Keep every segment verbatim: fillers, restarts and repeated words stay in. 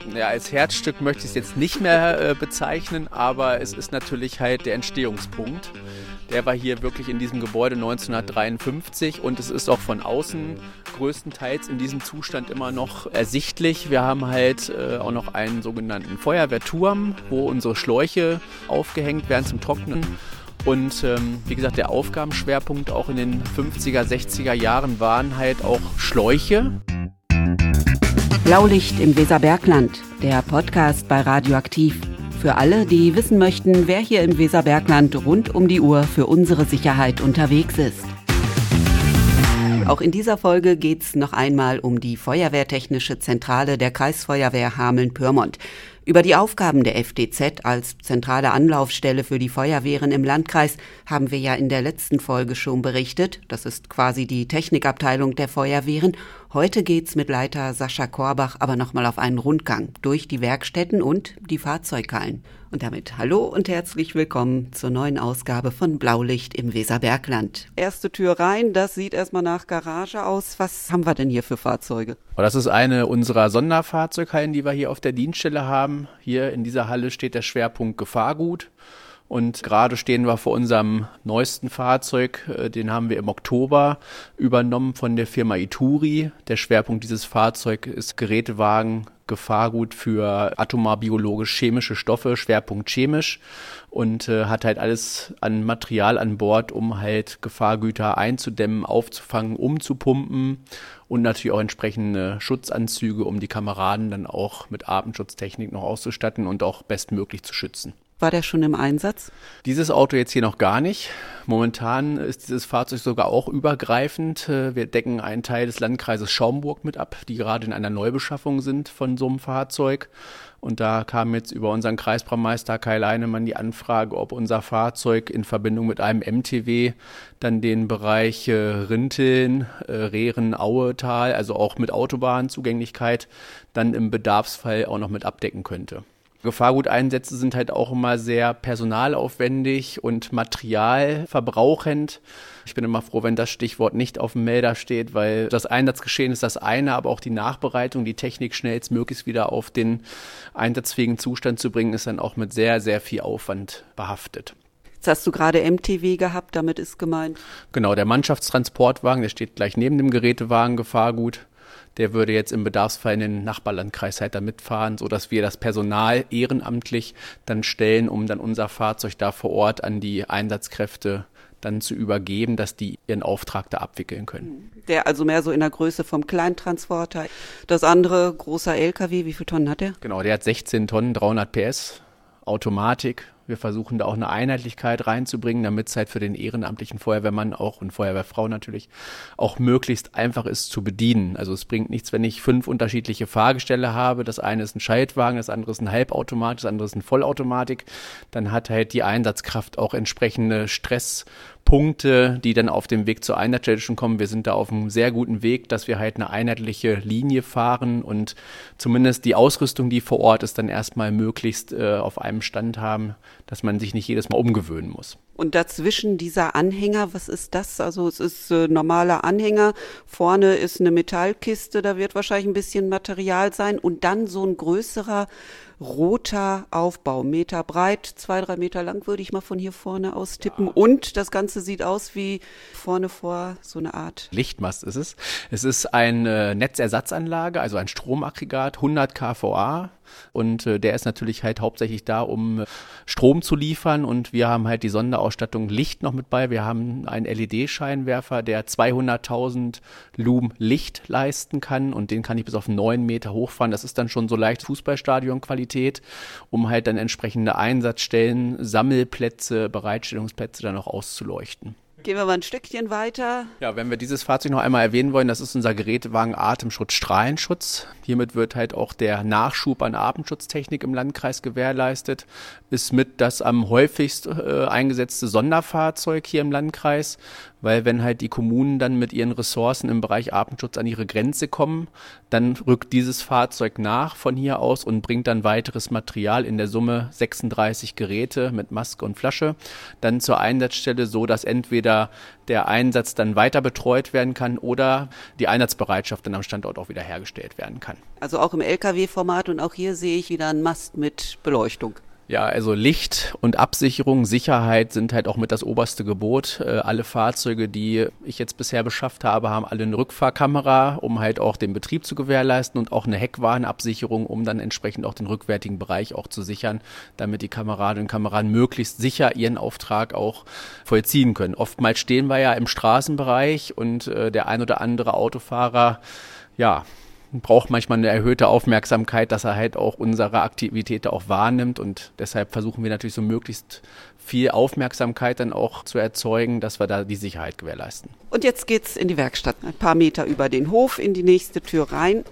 Ja, als Herzstück möchte ich es jetzt nicht mehr äh, bezeichnen, aber es ist natürlich halt der Entstehungspunkt. Der war hier wirklich in diesem Gebäude neunzehnhundertdreiundfünfzig und es ist auch von außen größtenteils in diesem Zustand immer noch ersichtlich. Wir haben halt äh, auch noch einen sogenannten Feuerwehrturm, wo unsere Schläuche aufgehängt werden zum Trocknen. Und ähm, wie gesagt, der Aufgabenschwerpunkt auch in den fünfziger, sechziger Jahren waren halt auch Schläuche. Blaulicht im Weserbergland, der Podcast bei Radioaktiv. Für alle, die wissen möchten, wer hier im Weserbergland rund um die Uhr für unsere Sicherheit unterwegs ist. Auch in dieser Folge geht's noch einmal um die Feuerwehrtechnische Zentrale der Kreisfeuerwehr Hameln-Pyrmont. Über die Aufgaben der F T Z als zentrale Anlaufstelle für die Feuerwehren im Landkreis haben wir ja in der letzten Folge schon berichtet. Das ist quasi die Technikabteilung der Feuerwehren. Heute geht's mit Leiter Sascha Korbach aber nochmal auf einen Rundgang durch die Werkstätten und die Fahrzeughallen. Und damit hallo und herzlich willkommen zur neuen Ausgabe von Blaulicht im Weserbergland. Erste Tür rein, das sieht erstmal nach Garage aus. Was haben wir denn hier für Fahrzeuge? Das ist eine unserer Sonderfahrzeughallen, die wir hier auf der Dienststelle haben. Hier in dieser Halle steht der Schwerpunkt Gefahrgut. Und gerade stehen wir vor unserem neuesten Fahrzeug, den haben wir im Oktober übernommen von der Firma Ituri. Der Schwerpunkt dieses Fahrzeugs ist Gerätewagen, Gefahrgut für atomar-biologisch-chemische Stoffe, Schwerpunkt chemisch und äh, hat halt alles an Material an Bord, um halt Gefahrgüter einzudämmen, aufzufangen, umzupumpen und natürlich auch entsprechende Schutzanzüge, um die Kameraden dann auch mit Atemschutztechnik noch auszustatten und auch bestmöglich zu schützen. War der schon im Einsatz? Dieses Auto jetzt hier noch gar nicht. Momentan ist dieses Fahrzeug sogar auch übergreifend. Wir decken einen Teil des Landkreises Schaumburg mit ab, die gerade in einer Neubeschaffung sind von so einem Fahrzeug. Und da kam jetzt über unseren Kreisbaumeister Kai Leinemann die Anfrage, ob unser Fahrzeug in Verbindung mit einem M T W dann den Bereich äh, Rinteln, äh, Rehren, Auetal, also auch mit Autobahnzugänglichkeit, dann im Bedarfsfall auch noch mit abdecken könnte. Gefahrguteinsätze sind halt auch immer sehr personalaufwendig und materialverbrauchend. Ich bin immer froh, wenn das Stichwort nicht auf dem Melder steht, weil das Einsatzgeschehen ist das eine, aber auch die Nachbereitung, die Technik schnellstmöglichst wieder auf den einsatzfähigen Zustand zu bringen, ist dann auch mit sehr, sehr viel Aufwand behaftet. Jetzt hast du gerade M T W gehabt, damit ist gemeint? Genau, der Mannschaftstransportwagen, der steht gleich neben dem Gerätewagen Gefahrgut. Der würde jetzt im Bedarfsfall in den Nachbarlandkreis halt da mitfahren, sodass wir das Personal ehrenamtlich dann stellen, um dann unser Fahrzeug da vor Ort an die Einsatzkräfte dann zu übergeben, dass die ihren Auftrag da abwickeln können. Der also mehr so in der Größe vom Kleintransporter. Das andere, großer L K W, wie viele Tonnen hat der? Genau, der hat sechzehn Tonnen, dreihundert P S, Automatik. Wir versuchen da auch eine Einheitlichkeit reinzubringen, damit es halt für den ehrenamtlichen Feuerwehrmann auch und Feuerwehrfrau natürlich auch möglichst einfach ist zu bedienen. Also es bringt nichts, wenn ich fünf unterschiedliche Fahrgestelle habe. Das eine ist ein Schaltwagen, das andere ist ein Halbautomatik, das andere ist eine Vollautomatik. Dann hat halt die Einsatzkraft auch entsprechende Stresspunkte, die dann auf dem Weg zur Einsatzstelle schon kommen. Wir sind da auf einem sehr guten Weg, dass wir halt eine einheitliche Linie fahren und zumindest die Ausrüstung, die vor Ort ist, dann erstmal möglichst äh, auf einem Stand haben, dass man sich nicht jedes Mal umgewöhnen muss. Und dazwischen dieser Anhänger, was ist das? Also es ist äh, normaler Anhänger, vorne ist eine Metallkiste, da wird wahrscheinlich ein bisschen Material sein und dann so ein größerer roter Aufbau, Meter breit, zwei, drei Meter lang, würde ich mal von hier vorne aus tippen. Ja. Und das Ganze sieht aus wie vorne vor so eine Art Lichtmast ist es. Es ist eine Netzersatzanlage, also ein Stromaggregat, hundert Kilowatt. Und äh, der ist natürlich halt hauptsächlich da, um äh, Strom zu liefern und wir haben halt die Sonderausstattung Licht noch mit bei. Wir haben einen L E D-Scheinwerfer, der zweihunderttausend Lumen Licht leisten kann und den kann ich bis auf neun Meter hochfahren. Das ist dann schon so leicht Fußballstadion-Qualität, um halt dann entsprechende Einsatzstellen, Sammelplätze, Bereitstellungsplätze dann auch auszuleuchten. Gehen wir mal ein Stückchen weiter. Ja, wenn wir dieses Fahrzeug noch einmal erwähnen wollen, das ist unser Gerätewagen Atemschutz, Strahlenschutz. Hiermit wird halt auch der Nachschub an Atemschutztechnik im Landkreis gewährleistet. Ist mit das am häufigst äh, eingesetzte Sonderfahrzeug hier im Landkreis, weil wenn halt die Kommunen dann mit ihren Ressourcen im Bereich Artenschutz an ihre Grenze kommen, dann rückt dieses Fahrzeug nach von hier aus und bringt dann weiteres Material, in der Summe sechsunddreißig Geräte mit Maske und Flasche, dann zur Einsatzstelle, so dass entweder der Einsatz dann weiter betreut werden kann oder die Einsatzbereitschaft dann am Standort auch wieder hergestellt werden kann. Also auch im L K W-Format, und auch hier sehe ich wieder einen Mast mit Beleuchtung. Ja, also Licht und Absicherung, Sicherheit sind halt auch mit das oberste Gebot. Äh, alle Fahrzeuge, die ich jetzt bisher beschafft habe, haben alle eine Rückfahrkamera, um halt auch den Betrieb zu gewährleisten, und auch eine Heckwarnabsicherung, um dann entsprechend auch den rückwärtigen Bereich auch zu sichern, damit die Kameradinnen und Kameraden möglichst sicher ihren Auftrag auch vollziehen können. Oftmals stehen wir ja im Straßenbereich und äh, der ein oder andere Autofahrer, ja, braucht manchmal eine erhöhte Aufmerksamkeit, dass er halt auch unsere Aktivität auch wahrnimmt, und deshalb versuchen wir natürlich so möglichst viel Aufmerksamkeit dann auch zu erzeugen, dass wir da die Sicherheit gewährleisten. Und jetzt geht's in die Werkstatt, ein paar Meter über den Hof, in die nächste Tür rein.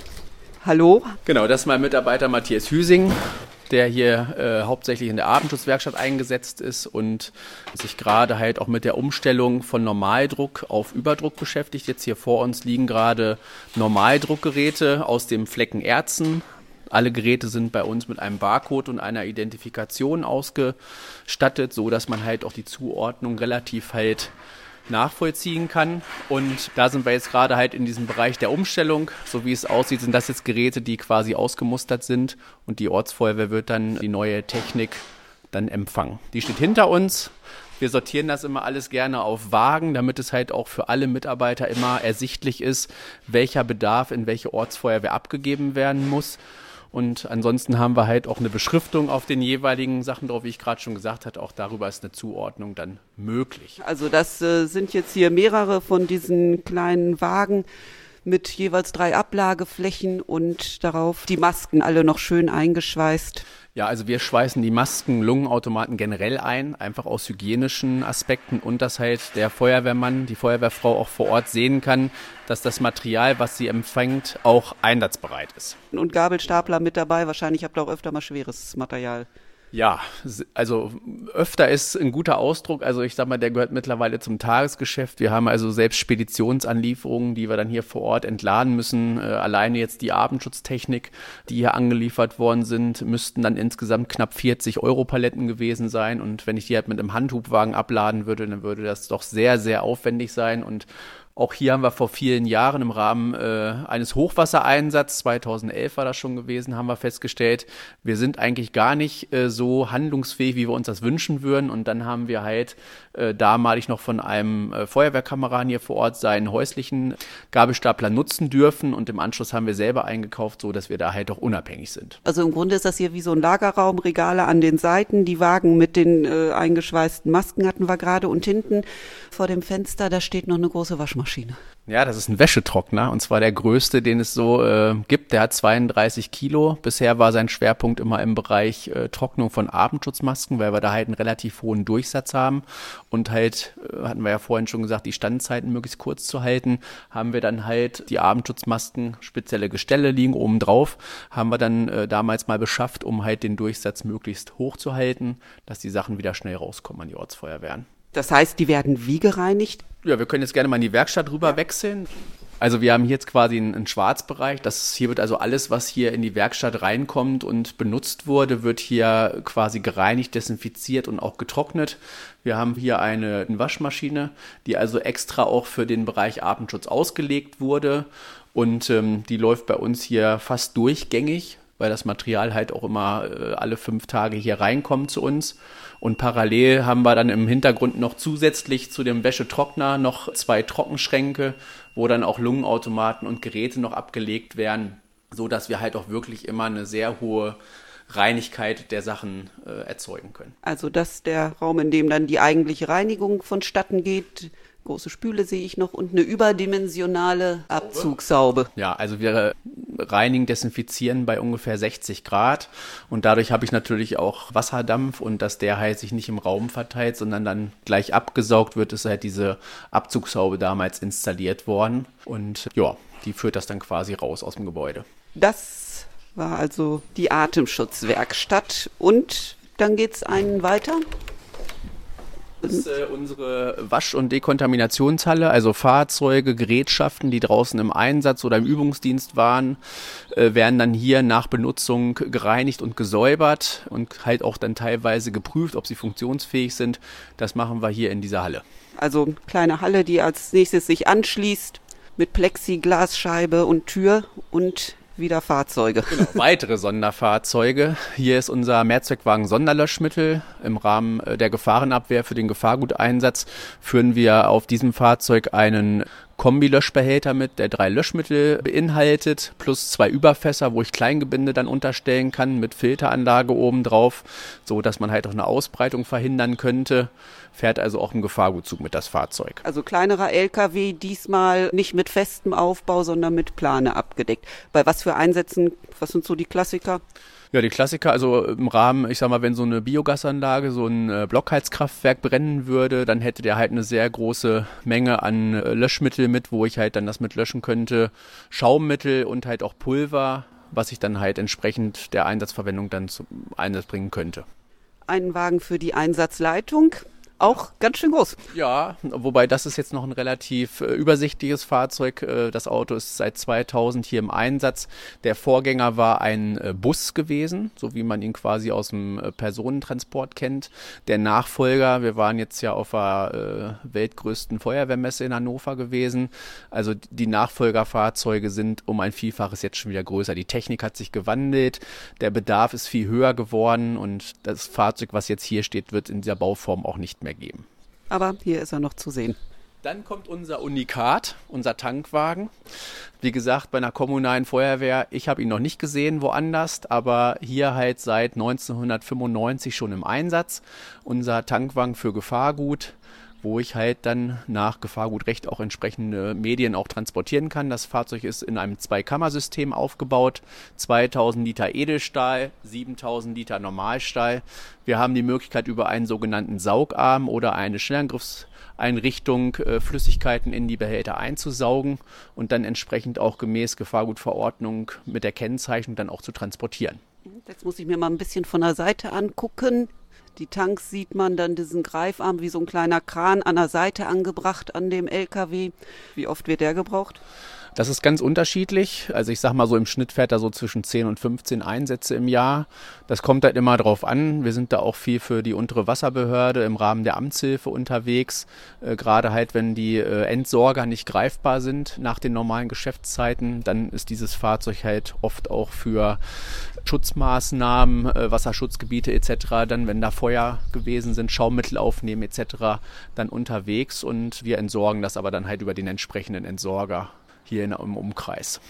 Hallo? Genau, das ist mein Mitarbeiter Matthias Hüsing, der hier äh, hauptsächlich in der Artenschutzwerkstatt eingesetzt ist und sich gerade halt auch mit der Umstellung von Normaldruck auf Überdruck beschäftigt. Jetzt hier vor uns liegen gerade Normaldruckgeräte aus dem Flecken Erzen. Alle Geräte sind bei uns mit einem Barcode und einer Identifikation ausgestattet, so dass man halt auch die Zuordnung relativ halt nachvollziehen kann. Und da sind wir jetzt gerade halt in diesem Bereich der Umstellung. So wie es aussieht, sind das jetzt Geräte, die quasi ausgemustert sind, und die Ortsfeuerwehr wird dann die neue Technik dann empfangen. Die steht hinter uns. Wir sortieren das immer alles gerne auf Wagen, damit es halt auch für alle Mitarbeiter immer ersichtlich ist, welcher Bedarf in welche Ortsfeuerwehr abgegeben werden muss. Und ansonsten haben wir halt auch eine Beschriftung auf den jeweiligen Sachen drauf, wie ich gerade schon gesagt hatte. Auch darüber ist eine Zuordnung dann möglich. Also das äh, sind jetzt hier mehrere von diesen kleinen Wagen mit jeweils drei Ablageflächen und darauf die Masken alle noch schön eingeschweißt. Ja, also wir schweißen die Masken, Lungenautomaten generell ein, einfach aus hygienischen Aspekten, und dass halt der Feuerwehrmann, die Feuerwehrfrau auch vor Ort sehen kann, dass das Material, was sie empfängt, auch einsatzbereit ist. Und Gabelstapler mit dabei, wahrscheinlich habt ihr auch öfter mal schweres Material. Ja, also öfter ist ein guter Ausdruck. Also ich sag mal, der gehört mittlerweile zum Tagesgeschäft. Wir haben also selbst Speditionsanlieferungen, die wir dann hier vor Ort entladen müssen. Äh, alleine jetzt die Atemschutztechnik, die hier angeliefert worden sind, müssten dann insgesamt knapp vierzig Euro Paletten gewesen sein. Und wenn ich die halt mit einem Handhubwagen abladen würde, dann würde das doch sehr, sehr aufwendig sein. Und auch hier haben wir vor vielen Jahren im Rahmen äh, eines Hochwassereinsatzes, zweitausendelf war das schon gewesen, haben wir festgestellt, wir sind eigentlich gar nicht äh, so handlungsfähig, wie wir uns das wünschen würden. Und dann haben wir halt äh, damalig noch von einem äh, Feuerwehrkameraden hier vor Ort seinen häuslichen Gabelstapler nutzen dürfen. Und im Anschluss haben wir selber eingekauft, so dass wir da halt auch unabhängig sind. Also im Grunde ist das hier wie so ein Lagerraum, Regale an den Seiten, die Wagen mit den äh, eingeschweißten Masken hatten wir gerade, und hinten vor dem Fenster, da steht noch eine große Waschmaschine. Ja, das ist ein Wäschetrockner, und zwar der größte, den es so äh, gibt. Der hat zweiunddreißig Kilo. Bisher war sein Schwerpunkt immer im Bereich äh, Trocknung von Atemschutzmasken, weil wir da halt einen relativ hohen Durchsatz haben. Und halt, äh, hatten wir ja vorhin schon gesagt, die Standzeiten möglichst kurz zu halten, haben wir dann halt die Atemschutzmasken, spezielle Gestelle liegen oben drauf, haben wir dann äh, damals mal beschafft, um halt den Durchsatz möglichst hoch zu halten, dass die Sachen wieder schnell rauskommen an die Ortsfeuerwehren. Das heißt, die werden wie gereinigt? Ja, wir können jetzt gerne mal in die Werkstatt rüber wechseln. Also wir haben hier jetzt quasi einen, einen Schwarzbereich. Das hier wird also alles, was hier in die Werkstatt reinkommt und benutzt wurde, wird hier quasi gereinigt, desinfiziert und auch getrocknet. Wir haben hier eine, eine Waschmaschine, die also extra auch für den Bereich Atemschutz ausgelegt wurde. Und ähm, die läuft bei uns hier fast durchgängig, weil das Material halt auch immer äh, alle fünf Tage hier reinkommt zu uns. Und parallel haben wir dann im Hintergrund noch zusätzlich zu dem Wäschetrockner noch zwei Trockenschränke, wo dann auch Lungenautomaten und Geräte noch abgelegt werden, so dass wir halt auch wirklich immer eine sehr hohe Reinigkeit der Sachen äh, erzeugen können. Also das ist der Raum, in dem dann die eigentliche Reinigung vonstatten geht. Große Spüle sehe ich noch und eine überdimensionale Abzugshaube. Ja, also wir reinigen, desinfizieren bei ungefähr sechzig Grad, und dadurch habe ich natürlich auch Wasserdampf, und dass der halt sich nicht im Raum verteilt, sondern dann gleich abgesaugt wird, ist halt diese Abzugshaube damals installiert worden, und ja, die führt das dann quasi raus aus dem Gebäude. Das war also die Atemschutzwerkstatt, und dann geht's einen weiter. Das ist äh, unsere Wasch- und Dekontaminationshalle, also Fahrzeuge, Gerätschaften, die draußen im Einsatz oder im Übungsdienst waren, äh, werden dann hier nach Benutzung gereinigt und gesäubert und halt auch dann teilweise geprüft, ob sie funktionsfähig sind. Das machen wir hier in dieser Halle. Also eine kleine Halle, die als nächstes sich anschließt mit Plexiglasscheibe und Tür und wieder Fahrzeuge. Genau, weitere Sonderfahrzeuge. Hier ist unser Mehrzweckwagen Sonderlöschmittel. Im Rahmen der Gefahrenabwehr für den Gefahrguteinsatz führen wir auf diesem Fahrzeug einen Kombi-Löschbehälter mit, der drei Löschmittel beinhaltet, plus zwei Überfässer, wo ich Kleingebinde dann unterstellen kann, mit Filteranlage oben drauf, so dass man halt auch eine Ausbreitung verhindern könnte. Fährt also auch im Gefahrgutzug mit das Fahrzeug. Also kleinerer L K W, diesmal nicht mit festem Aufbau, sondern mit Plane abgedeckt. Bei was für Einsätzen, was sind so die Klassiker? Ja, die Klassiker, also im Rahmen, ich sag mal, wenn so eine Biogasanlage, so ein äh, Blockheizkraftwerk brennen würde, dann hätte der halt eine sehr große Menge an äh, Löschmittel mit, wo ich halt dann das mit löschen könnte. Schaummittel und halt auch Pulver, was ich dann halt entsprechend der Einsatzverwendung dann zum Einsatz bringen könnte. Einen Wagen für die Einsatzleitung. Auch ganz schön groß. Ja, wobei das ist jetzt noch ein relativ äh, übersichtliches Fahrzeug. Äh, das Auto ist seit zweitausend hier im Einsatz. Der Vorgänger war ein äh, Bus gewesen, so wie man ihn quasi aus dem äh, Personentransport kennt. Der Nachfolger, wir waren jetzt ja auf der äh, weltgrößten Feuerwehrmesse in Hannover gewesen. Also die Nachfolgerfahrzeuge sind um ein Vielfaches jetzt schon wieder größer. Die Technik hat sich gewandelt, der Bedarf ist viel höher geworden und das Fahrzeug, was jetzt hier steht, wird in dieser Bauform auch nicht mehr geben. Aber hier ist er noch zu sehen. Dann kommt unser Unikat, unser Tankwagen. Wie gesagt, bei einer kommunalen Feuerwehr, ich habe ihn noch nicht gesehen woanders, aber hier halt seit neunzehnhundertfünfundneunzig schon im Einsatz. Unser Tankwagen für Gefahrgut, wo ich halt dann nach Gefahrgutrecht auch entsprechende Medien auch transportieren kann. Das Fahrzeug ist in einem Zweikammersystem aufgebaut, zweitausend Liter Edelstahl, siebentausend Liter Normalstahl. Wir haben die Möglichkeit, über einen sogenannten Saugarm oder eine Schnellangriffseinrichtung äh, Flüssigkeiten in die Behälter einzusaugen und dann entsprechend auch gemäß Gefahrgutverordnung mit der Kennzeichnung dann auch zu transportieren. Jetzt muss ich mir mal ein bisschen von der Seite angucken. Die Tanks sieht man dann diesen Greifarm wie so ein kleiner Kran an der Seite angebracht an dem L K W. Wie oft wird der gebraucht? Das ist ganz unterschiedlich. Also ich sag mal so, im Schnitt fährt er so zwischen zehn und fünfzehn Einsätze im Jahr. Das kommt halt immer drauf an. Wir sind da auch viel für die untere Wasserbehörde im Rahmen der Amtshilfe unterwegs. Äh, gerade halt, wenn die äh, Entsorger nicht greifbar sind nach den normalen Geschäftszeiten, dann ist dieses Fahrzeug halt oft auch für Schutzmaßnahmen, äh, Wasserschutzgebiete et cetera, dann, wenn da Feuer gewesen sind, Schaummittel aufnehmen et cetera, dann unterwegs und wir entsorgen das aber dann halt über den entsprechenden Entsorger hier in, im Umkreis.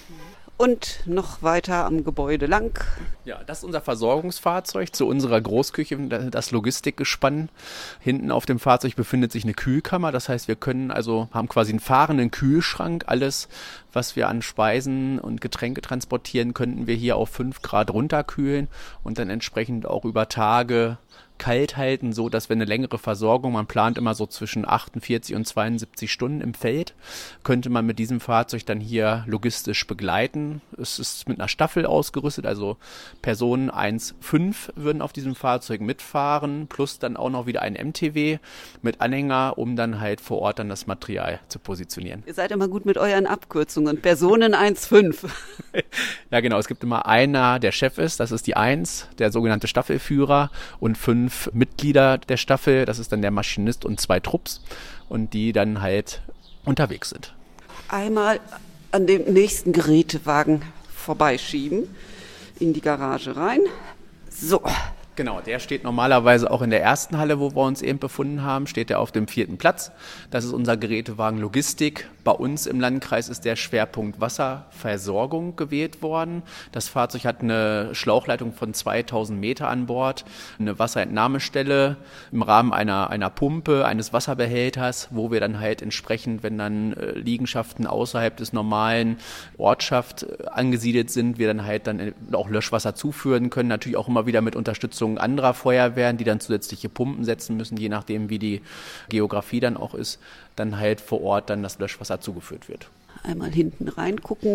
Und noch weiter am Gebäude lang. Ja, das ist unser Versorgungsfahrzeug zu unserer Großküche, das Logistikgespann. Hinten auf dem Fahrzeug befindet sich eine Kühlkammer. Das heißt, wir können also, haben quasi einen fahrenden Kühlschrank. Alles, was wir an Speisen und Getränke transportieren, könnten wir hier auf fünf Grad runterkühlen und dann entsprechend auch über Tage kalt halten, so dass wir eine längere Versorgung, man plant immer so zwischen achtundvierzig und zweiundsiebzig Stunden im Feld, könnte man mit diesem Fahrzeug dann hier logistisch begleiten. Es ist mit einer Staffel ausgerüstet, also Personen eins bis fünf würden auf diesem Fahrzeug mitfahren, plus dann auch noch wieder ein M T W mit Anhänger, um dann halt vor Ort dann das Material zu positionieren. Ihr seid immer gut mit euren Abkürzungen. Personen eins bis fünf. Ja genau, es gibt immer einer, der Chef ist, das ist die eins, der sogenannte Staffelführer, und fünf Mitglieder der Staffel, das ist dann der Maschinist und zwei Trupps und die dann halt unterwegs sind. Einmal an dem nächsten Gerätewagen vorbeischieben, in die Garage rein. So. Genau, der steht normalerweise auch in der ersten Halle, wo wir uns eben befunden haben, steht er auf dem vierten Platz. Das ist unser Gerätewagen Logistik. Bei uns im Landkreis ist der Schwerpunkt Wasserversorgung gewählt worden. Das Fahrzeug hat eine Schlauchleitung von zweitausend Meter an Bord, eine Wasserentnahmestelle im Rahmen einer, einer Pumpe, eines Wasserbehälters, wo wir dann halt entsprechend, wenn dann äh, Liegenschaften außerhalb des normalen Ortschaft äh, angesiedelt sind, wir dann halt dann auch Löschwasser zuführen können, natürlich auch immer wieder mit Unterstützung anderer Feuerwehren, die dann zusätzliche Pumpen setzen müssen, je nachdem wie die Geografie dann auch ist, dann halt vor Ort dann das Löschwasser zugeführt wird. Einmal hinten reingucken,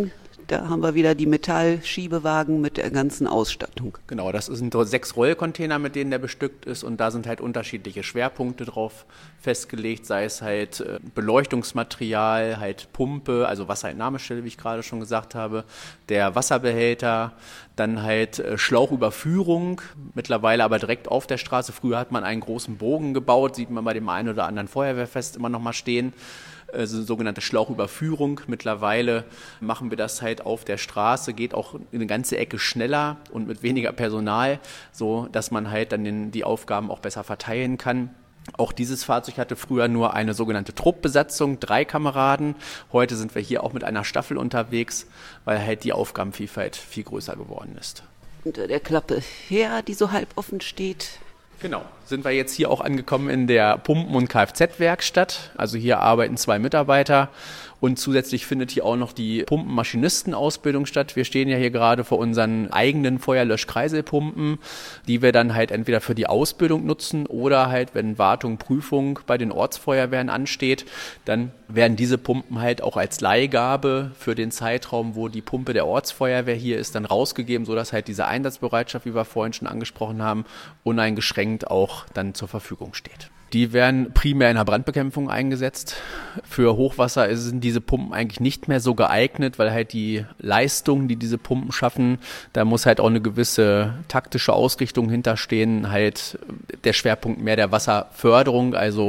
Da haben wir wieder die Metallschiebewagen mit der ganzen Ausstattung. Genau, das sind so sechs Rollcontainer, mit denen der bestückt ist und da sind halt unterschiedliche Schwerpunkte drauf festgelegt, sei es halt Beleuchtungsmaterial, halt Pumpe, also Wasserentnahmestelle, wie ich gerade schon gesagt habe, der Wasserbehälter, dann halt Schlauchüberführung, mittlerweile aber direkt auf der Straße. Früher hat man einen großen Bogen gebaut, sieht man bei dem einen oder anderen Feuerwehrfest immer noch mal stehen. Also sogenannte Schlauchüberführung. Mittlerweile machen wir das halt auf der Straße, geht auch eine ganze Ecke schneller und mit weniger Personal, so dass man halt dann den, die Aufgaben auch besser verteilen kann. Auch dieses Fahrzeug hatte früher nur eine sogenannte Truppbesatzung, drei Kameraden. Heute sind wir hier auch mit einer Staffel unterwegs, weil halt die Aufgabenvielfalt viel größer geworden ist. Unter der Klappe her, die so halb offen steht. Genau, sind wir jetzt hier auch angekommen in der Pumpen- und Kfz-Werkstatt. Also hier arbeiten zwei Mitarbeiter und zusätzlich findet hier auch noch die Pumpenmaschinistenausbildung statt. Wir stehen ja hier gerade vor unseren eigenen Feuerlöschkreiselpumpen, die wir dann halt entweder für die Ausbildung nutzen oder halt, wenn Wartung, Prüfung bei den Ortsfeuerwehren ansteht, dann werden diese Pumpen halt auch als Leihgabe für den Zeitraum, wo die Pumpe der Ortsfeuerwehr hier ist, dann rausgegeben, sodass halt diese Einsatzbereitschaft, wie wir vorhin schon angesprochen haben, uneingeschränkt auch dann zur Verfügung steht. Die werden primär in der Brandbekämpfung eingesetzt. Für Hochwasser sind diese Pumpen eigentlich nicht mehr so geeignet, weil halt die Leistung, die diese Pumpen schaffen, da muss halt auch eine gewisse taktische Ausrichtung hinterstehen. Halt der Schwerpunkt mehr der Wasserförderung, also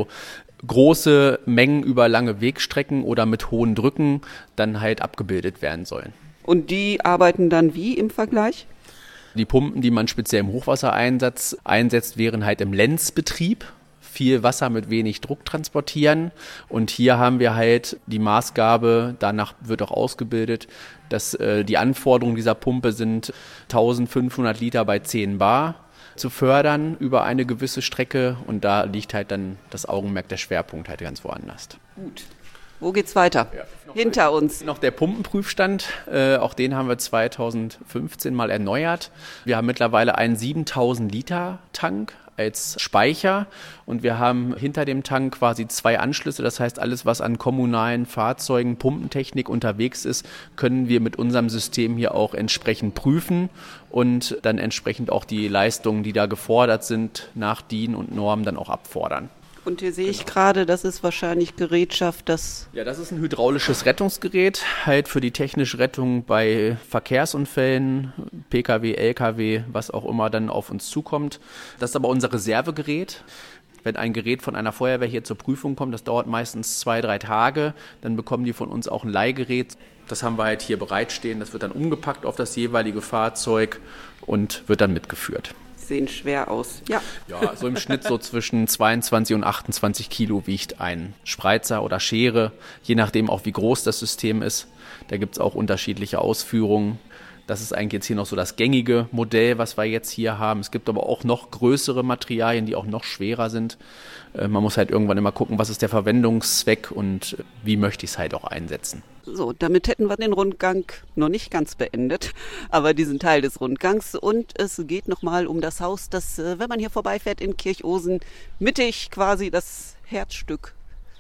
große Mengen über lange Wegstrecken oder mit hohen Drücken dann halt abgebildet werden sollen. Und die arbeiten dann wie im Vergleich? Die Pumpen, die man speziell im Hochwassereinsatz einsetzt, wären halt im Lenzbetrieb. Viel Wasser mit wenig Druck transportieren. Und hier haben wir halt die Maßgabe, danach wird auch ausgebildet, dass äh, die Anforderungen dieser Pumpe sind, eintausendfünfhundert Liter bei zehn Bar zu fördern über eine gewisse Strecke. Und da liegt halt dann das Augenmerk, der Schwerpunkt halt ganz woanders. Gut. Wo geht's weiter? Ja, hinter uns. Noch der Pumpenprüfstand, äh, auch den haben wir zweitausendfünfzehn mal erneuert. Wir haben mittlerweile einen siebentausend Liter Tank als Speicher und wir haben hinter dem Tank quasi zwei Anschlüsse. Das heißt, alles, was an kommunalen Fahrzeugen, Pumpentechnik unterwegs ist, können wir mit unserem System hier auch entsprechend prüfen und dann entsprechend auch die Leistungen, die da gefordert sind, nach D I N und Norm dann auch abfordern. Und hier sehe ich genau. gerade, das ist wahrscheinlich Gerätschaft, das... Ja, das ist ein hydraulisches Rettungsgerät, halt für die technische Rettung bei Verkehrsunfällen, Pkw, Lkw, was auch immer dann auf uns zukommt. Das ist aber unser Reservegerät. Wenn ein Gerät von einer Feuerwehr hier zur Prüfung kommt, das dauert meistens zwei, drei Tage, dann bekommen die von uns auch ein Leihgerät. Das haben wir halt hier bereitstehen, das wird dann umgepackt auf das jeweilige Fahrzeug und wird dann mitgeführt. Sehen schwer aus. Ja. Ja, so im Schnitt so zwischen zweiundzwanzig und achtundzwanzig Kilo wiegt ein Spreizer oder Schere, je nachdem auch wie groß das System ist. Da gibt es auch unterschiedliche Ausführungen. Das ist eigentlich jetzt hier noch so das gängige Modell, was wir jetzt hier haben. Es gibt aber auch noch größere Materialien, die auch noch schwerer sind. Man muss halt irgendwann immer gucken, was ist der Verwendungszweck und wie möchte ich es halt auch einsetzen. So, damit hätten wir den Rundgang noch nicht ganz beendet, aber diesen Teil des Rundgangs. Und es geht nochmal um das Haus, das, wenn man hier vorbeifährt in Kirchosen, mittig quasi das Herzstück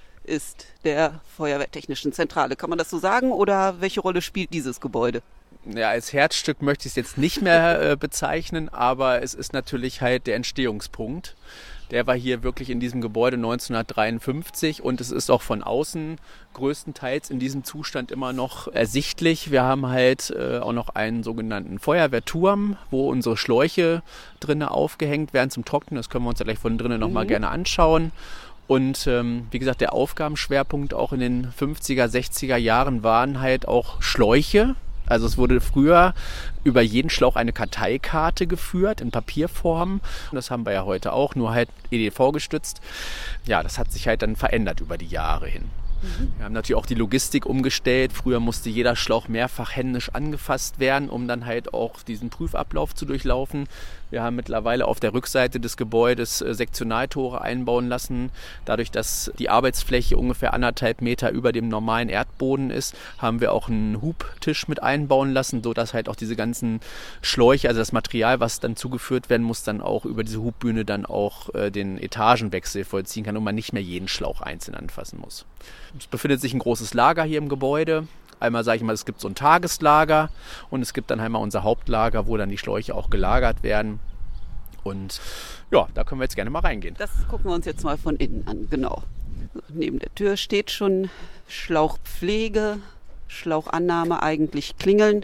ist der Feuerwehrtechnischen Zentrale. Kann man das so sagen oder welche Rolle spielt dieses Gebäude? Ja, als Herzstück möchte ich es jetzt nicht mehr äh, bezeichnen, aber es ist natürlich halt der Entstehungspunkt. Der war hier wirklich in diesem Gebäude neunzehnhundertdreiundfünfzig und es ist auch von außen größtenteils in diesem Zustand immer noch ersichtlich. Wir haben halt äh, auch noch einen sogenannten Feuerwehrturm, wo unsere Schläuche drinnen aufgehängt werden zum Trocknen. Das können wir uns ja gleich von drinnen nochmal mhm. gerne anschauen. Und ähm, wie gesagt, der Aufgabenschwerpunkt auch in den fünfziger, sechziger Jahren waren halt auch Schläuche. Also es wurde früher über jeden Schlauch eine Karteikarte geführt in Papierform. Das haben wir ja heute auch, nur halt E D V gestützt. Ja, das hat sich halt dann verändert über die Jahre hin. Mhm. Wir haben natürlich auch die Logistik umgestellt. Früher musste jeder Schlauch mehrfach händisch angefasst werden, um dann halt auch diesen Prüfablauf zu durchlaufen. Wir haben mittlerweile auf der Rückseite des Gebäudes Sektionaltore einbauen lassen. Dadurch, dass die Arbeitsfläche ungefähr anderthalb Meter über dem normalen Erdboden ist, haben wir auch einen Hubtisch mit einbauen lassen, sodass halt auch diese ganzen Schläuche, also das Material, was dann zugeführt werden muss, dann auch über diese Hubbühne dann auch äh, den Etagenwechsel vollziehen kann und man nicht mehr jeden Schlauch einzeln anfassen muss. Es befindet sich ein großes Lager hier im Gebäude. Einmal sage ich mal, es gibt so ein Tageslager und es gibt dann einmal unser Hauptlager, wo dann die Schläuche auch gelagert werden. Und ja, da können wir jetzt gerne mal reingehen. Das gucken wir uns jetzt mal von innen an, genau. Neben der Tür steht schon Schlauchpflege, Schlauchannahme, eigentlich klingeln.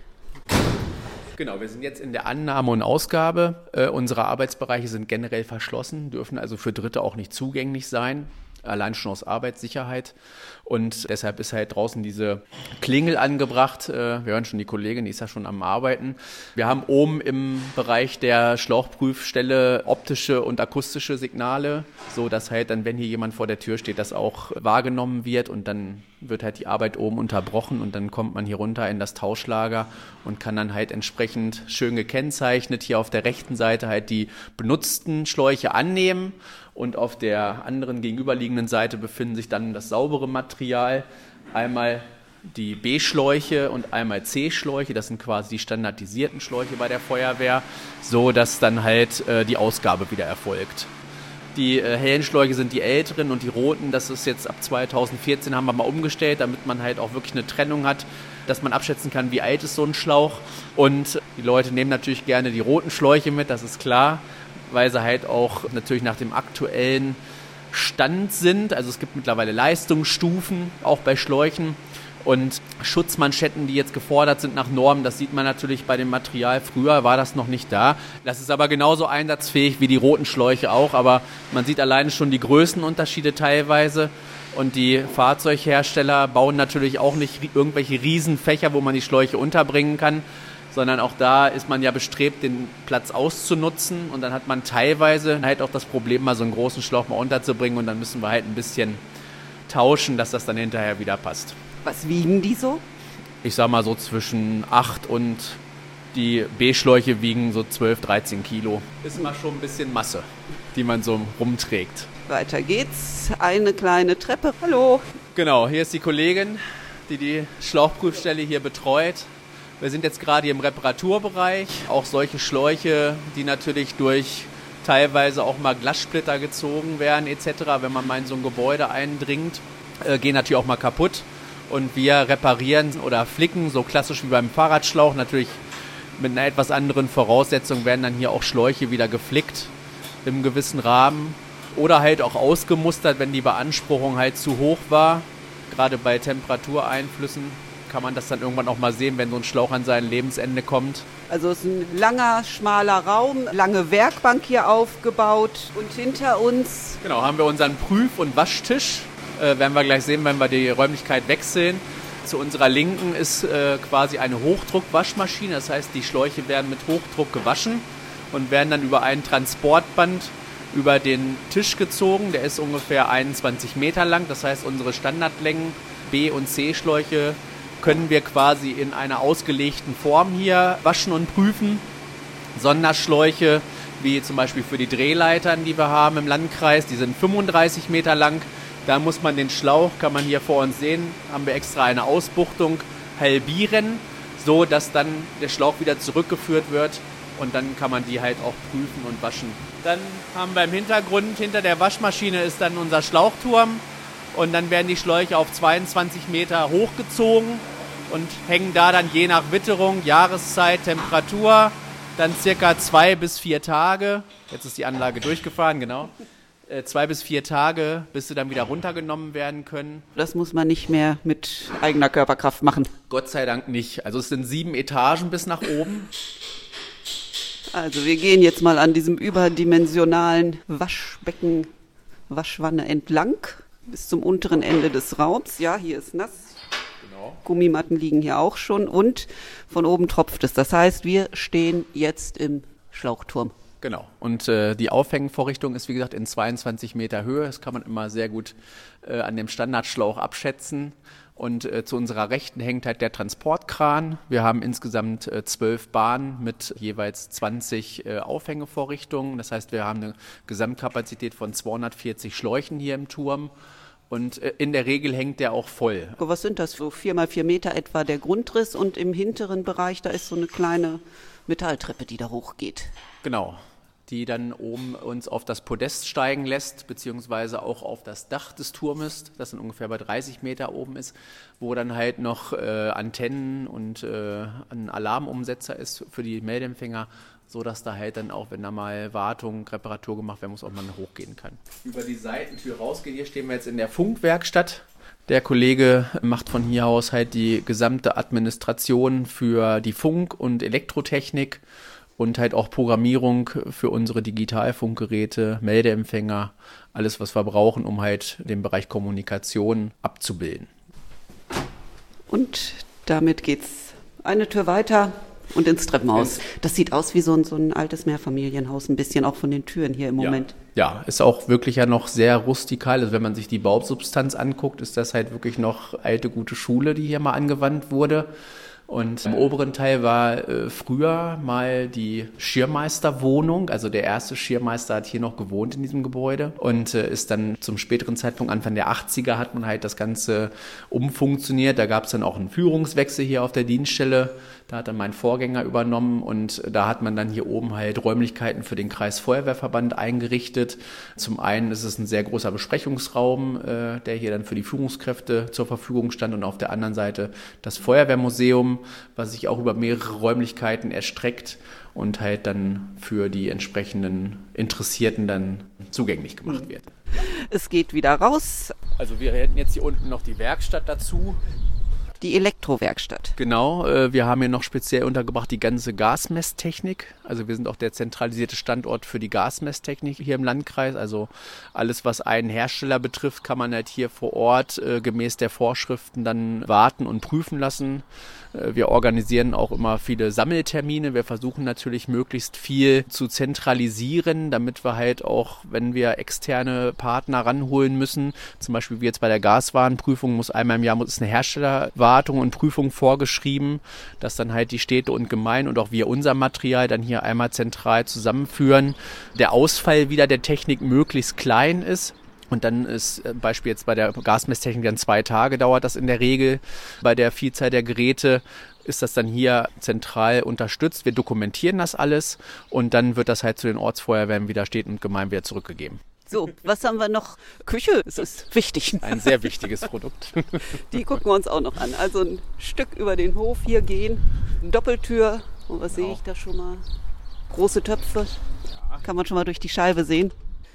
Genau, wir sind jetzt in der Annahme und Ausgabe. Äh, unsere Arbeitsbereiche sind generell verschlossen, dürfen also für Dritte auch nicht zugänglich sein. Allein schon aus Arbeitssicherheit. Und deshalb ist halt draußen diese Klingel angebracht. Wir hören schon die Kollegin, die ist ja schon am Arbeiten. Wir haben oben im Bereich der Schlauchprüfstelle optische und akustische Signale, so dass halt dann, wenn hier jemand vor der Tür steht, das auch wahrgenommen wird und dann wird halt die Arbeit oben unterbrochen und dann kommt man hier runter in das Tauschlager und kann dann halt entsprechend schön gekennzeichnet hier auf der rechten Seite halt die benutzten Schläuche annehmen. Und auf der anderen gegenüberliegenden Seite befinden sich dann das saubere Material. Einmal die B-Schläuche und einmal C-Schläuche. Das sind quasi die standardisierten Schläuche bei der Feuerwehr, so dass dann halt äh, die Ausgabe wieder erfolgt. Die äh, hellen Schläuche sind die älteren und die roten, das ist jetzt ab zweitausendvierzehn, haben wir mal umgestellt, damit man halt auch wirklich eine Trennung hat, dass man abschätzen kann, wie alt ist so ein Schlauch. Und die Leute nehmen natürlich gerne die roten Schläuche mit, das ist klar, weil sie halt auch natürlich nach dem aktuellen Stand sind. Also es gibt mittlerweile Leistungsstufen, auch bei Schläuchen. Und Schutzmanschetten, die jetzt gefordert sind nach Normen, das sieht man natürlich bei dem Material. Früher war das noch nicht da. Das ist aber genauso einsatzfähig wie die roten Schläuche auch. Aber man sieht alleine schon die Größenunterschiede teilweise. Und die Fahrzeughersteller bauen natürlich auch nicht irgendwelche Riesenfächer, wo man die Schläuche unterbringen kann, sondern auch da ist man ja bestrebt, den Platz auszunutzen. Und dann hat man teilweise halt auch das Problem, mal so einen großen Schlauch mal unterzubringen und dann müssen wir halt ein bisschen tauschen, dass das dann hinterher wieder passt. Was wiegen die so? Ich sag mal so zwischen acht und die B-Schläuche wiegen so zwölf, dreizehn Kilo. Ist mal schon ein bisschen Masse, die man so rumträgt. Weiter geht's. Eine kleine Treppe. Hallo. Genau, hier ist die Kollegin, die die Schlauchprüfstelle hier betreut. Wir sind jetzt gerade hier im Reparaturbereich. Auch solche Schläuche, die natürlich durch teilweise auch mal Glassplitter gezogen werden et cetera, wenn man mal in so ein Gebäude eindringt, äh, gehen natürlich auch mal kaputt. Und wir reparieren oder flicken, so klassisch wie beim Fahrradschlauch, natürlich mit einer etwas anderen Voraussetzung werden dann hier auch Schläuche wieder geflickt im gewissen Rahmen. Oder halt auch ausgemustert, wenn die Beanspruchung halt zu hoch war. Gerade bei Temperatureinflüssen kann man das dann irgendwann auch mal sehen, wenn so ein Schlauch an sein Lebensende kommt. Also es ist ein langer, schmaler Raum, lange Werkbank hier aufgebaut und hinter uns... Genau, haben wir unseren Prüf- und Waschtisch. Äh, werden wir gleich sehen, wenn wir die Räumlichkeit wechseln. Zu unserer Linken ist äh, quasi eine Hochdruckwaschmaschine. Das heißt, die Schläuche werden mit Hochdruck gewaschen und werden dann über ein Transportband über den Tisch gezogen. Der ist ungefähr einundzwanzig Meter lang. Das heißt, unsere Standardlängen B- und C-Schläuche können wir quasi in einer ausgelegten Form hier waschen und prüfen. Sonderschläuche, wie zum Beispiel für die Drehleitern, die wir haben im Landkreis, die sind fünfunddreißig Meter lang. Da muss man den Schlauch, kann man hier vor uns sehen, haben wir extra eine Ausbuchtung, halbieren, so dass dann der Schlauch wieder zurückgeführt wird und dann kann man die halt auch prüfen und waschen. Dann haben wir im Hintergrund, hinter der Waschmaschine ist dann unser Schlauchturm und dann werden die Schläuche auf zweiundzwanzig Meter hochgezogen und hängen da dann je nach Witterung, Jahreszeit, Temperatur, dann circa zwei bis vier Tage. Jetzt ist die Anlage durchgefahren, genau. Zwei bis vier Tage, bis sie dann wieder runtergenommen werden können. Das muss man nicht mehr mit eigener Körperkraft machen. Gott sei Dank nicht. Also es sind sieben Etagen bis nach oben. Also wir gehen jetzt mal an diesem überdimensionalen Waschbecken, Waschwanne entlang bis zum unteren Ende des Raums. Ja, hier ist nass. Genau. Gummimatten liegen hier auch schon und von oben tropft es. Das heißt, wir stehen jetzt im Schlauchturm. Genau. Und äh, die Aufhängenvorrichtung ist, wie gesagt, in zweiundzwanzig Meter Höhe. Das kann man immer sehr gut äh, an dem Standardschlauch abschätzen. Und äh, zu unserer Rechten hängt halt der Transportkran. Wir haben insgesamt äh, zwölf Bahnen mit jeweils zwanzig äh, Aufhängevorrichtungen. Das heißt, wir haben eine Gesamtkapazität von zweihundertvierzig Schläuchen hier im Turm. Und äh, in der Regel hängt der auch voll. Was sind das? So vier mal vier Meter etwa der Grundriss. Und im hinteren Bereich, da ist so eine kleine Metalltreppe, die da hochgeht. Genau. die dann oben uns auf das Podest steigen lässt, beziehungsweise auch auf das Dach des Turmes, das dann ungefähr bei dreißig Meter oben ist, wo dann halt noch äh, Antennen und äh, ein Alarmumsetzer ist für die Meldeempfänger, so dass da halt dann auch, wenn da mal Wartung, Reparatur gemacht werden muss, auch mal hochgehen kann. Über die Seitentür rausgehen, hier stehen wir jetzt in der Funkwerkstatt. Der Kollege macht von hier aus halt die gesamte Administration für die Funk- und Elektrotechnik und halt auch Programmierung für unsere Digitalfunkgeräte, Meldeempfänger, alles, was wir brauchen, um halt den Bereich Kommunikation abzubilden. Und damit geht's eine Tür weiter und ins Treppenhaus. Das sieht aus wie so ein, so ein altes Mehrfamilienhaus, ein bisschen auch von den Türen hier im Moment. Ja, ja, ist auch wirklich ja noch sehr rustikal. Also wenn man sich die Bausubstanz anguckt, ist das halt wirklich noch alte, gute Schule, die hier mal angewandt wurde. Und im oberen Teil war äh, früher mal die Schirrmeisterwohnung. Also der erste Schirrmeister hat hier noch gewohnt in diesem Gebäude und äh, ist dann zum späteren Zeitpunkt, Anfang der achtziger, hat man halt das Ganze umfunktioniert. Da gab es dann auch einen Führungswechsel hier auf der Dienststelle. Da hat dann mein Vorgänger übernommen und da hat man dann hier oben halt Räumlichkeiten für den Kreisfeuerwehrverband eingerichtet. Zum einen ist es ein sehr großer Besprechungsraum, äh, der hier dann für die Führungskräfte zur Verfügung stand, und auf der anderen Seite das Feuerwehrmuseum, was sich auch über mehrere Räumlichkeiten erstreckt und halt dann für die entsprechenden Interessierten dann zugänglich gemacht wird. Es geht wieder raus. Also wir hätten jetzt hier unten noch die Werkstatt dazu. Die Elektrowerkstatt. Genau, wir haben hier noch speziell untergebracht die ganze Gasmesstechnik. Also wir sind auch der zentralisierte Standort für die Gasmesstechnik hier im Landkreis. Also alles, was einen Hersteller betrifft, kann man halt hier vor Ort äh, gemäß der Vorschriften dann warten und prüfen lassen. Äh, wir organisieren auch immer viele Sammeltermine. Wir versuchen natürlich möglichst viel zu zentralisieren, damit wir halt auch, wenn wir externe Partner ranholen müssen, zum Beispiel wie jetzt bei der Gaswarenprüfung, muss einmal im Jahr muss eine Herstellerwartung und Prüfung vorgeschrieben, dass dann halt die Städte und Gemeinden und auch wir unser Material dann hier einmal zentral zusammenführen. Der Ausfall wieder der Technik möglichst klein ist. Und dann ist äh, Beispiel jetzt bei der Gasmesstechnik dann zwei Tage dauert das in der Regel. Bei der Vielzahl der Geräte ist das dann hier zentral unterstützt. Wir dokumentieren das alles und dann wird das halt zu den Ortsfeuerwehren wieder Städten und Gemeinden wieder zurückgegeben. So, was haben wir noch? Küche, das ist wichtig. Ein sehr wichtiges Produkt. Die gucken wir uns auch noch an. Also ein Stück über den Hof hier gehen, Doppeltür. Und was genau. Sehe ich da schon mal? Große Töpfe, kann man schon mal durch die Scheibe sehen.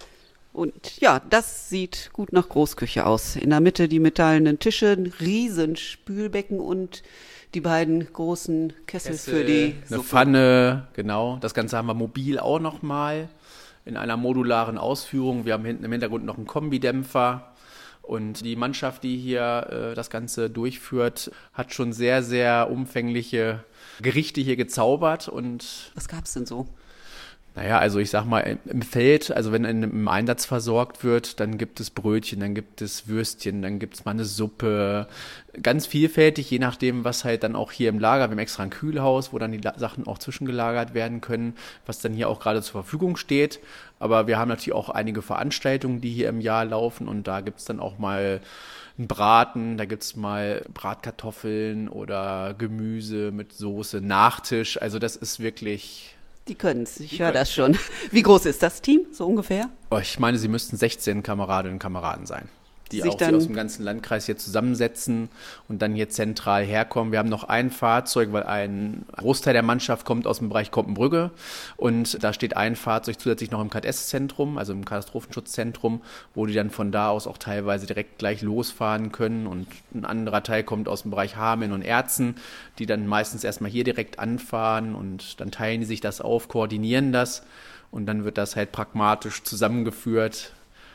Und ja, das sieht gut nach Großküche aus. In der Mitte die metallenen Tische, ein riesen Spülbecken und die beiden großen Kessel, Kessel für die eine Suppe. Pfanne, genau. Das Ganze haben wir mobil auch nochmal in einer modularen Ausführung. Wir haben hinten im Hintergrund noch einen Kombidämpfer. Und die Mannschaft, die hier äh, das Ganze durchführt, hat schon sehr, sehr umfängliche Gerichte hier gezaubert. Und was gab's denn so? Naja, also ich sag mal, im Feld, also wenn im Einsatz versorgt wird, dann gibt es Brötchen, dann gibt es Würstchen, dann gibt es mal eine Suppe. Ganz vielfältig, je nachdem, was halt dann auch hier im Lager, wir haben extra ein Kühlhaus, wo dann die Sachen auch zwischengelagert werden können, was dann hier auch gerade zur Verfügung steht. Aber wir haben natürlich auch einige Veranstaltungen, die hier im Jahr laufen, und da gibt es dann auch mal einen Braten, da gibt es mal Bratkartoffeln oder Gemüse mit Soße, Nachtisch. Also das ist wirklich... Die können es, ich höre das schon. Wie groß ist das Team, so ungefähr? Oh, ich meine, sie müssten sechzehn Kameradinnen und Kameraden sein, die sich auch sich aus dem ganzen Landkreis hier zusammensetzen und dann hier zentral herkommen. Wir haben noch ein Fahrzeug, weil ein Großteil der Mannschaft kommt aus dem Bereich Koppenbrügge, und da steht ein Fahrzeug zusätzlich noch im K S-Zentrum, also im Katastrophenschutzzentrum, wo die dann von da aus auch teilweise direkt gleich losfahren können, und ein anderer Teil kommt aus dem Bereich Hameln und Erzen, die dann meistens erstmal hier direkt anfahren, und dann teilen die sich das auf, koordinieren das, und dann wird das halt pragmatisch zusammengeführt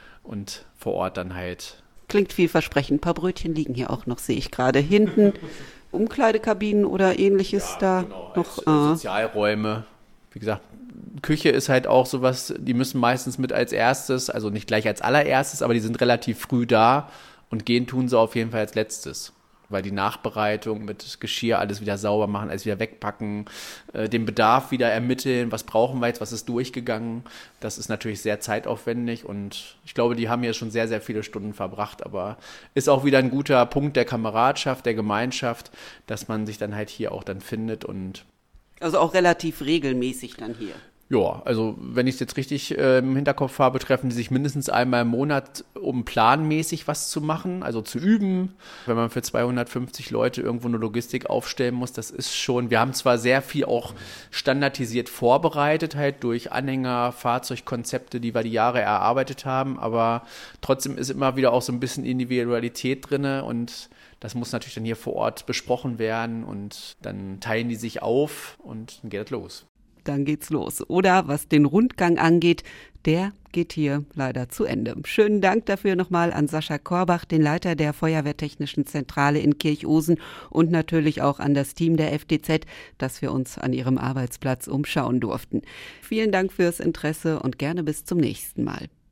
und vor Ort dann halt. Klingt vielversprechend. Ein paar Brötchen liegen hier auch noch, sehe ich gerade. Hinten Umkleidekabinen oder ähnliches ja, da genau, noch. Als, äh, Sozialräume. Wie gesagt, Küche ist halt auch sowas, die müssen meistens mit als erstes, also nicht gleich als allererstes, aber die sind relativ früh da, und gehen tun sie auf jeden Fall als letztes. Weil die Nachbereitung mit Geschirr, alles wieder sauber machen, alles wieder wegpacken, äh, den Bedarf wieder ermitteln, was brauchen wir jetzt, was ist durchgegangen, das ist natürlich sehr zeitaufwendig, und ich glaube, die haben hier schon sehr, sehr viele Stunden verbracht, aber ist auch wieder ein guter Punkt der Kameradschaft, der Gemeinschaft, dass man sich dann halt hier auch dann findet. Und also auch relativ regelmäßig dann hier. Ja, also wenn ich es jetzt richtig äh, im Hinterkopf habe, treffen die sich mindestens einmal im Monat, um planmäßig was zu machen, also zu üben. Wenn man für zweihundertfünfzig Leute irgendwo eine Logistik aufstellen muss, das ist schon, wir haben zwar sehr viel auch standardisiert vorbereitet, halt durch Anhänger, Fahrzeugkonzepte, die wir die Jahre erarbeitet haben, aber trotzdem ist immer wieder auch so ein bisschen Individualität drin und das muss natürlich dann hier vor Ort besprochen werden und dann teilen die sich auf und dann geht es los. Dann geht's los. Oder was den Rundgang angeht, der geht hier leider zu Ende. Schönen Dank dafür nochmal an Sascha Korbach, den Leiter der Feuerwehrtechnischen Zentrale in Kirchhosen und natürlich auch an das Team der F D Z, dass wir uns an ihrem Arbeitsplatz umschauen durften. Vielen Dank fürs Interesse und gerne bis zum nächsten Mal.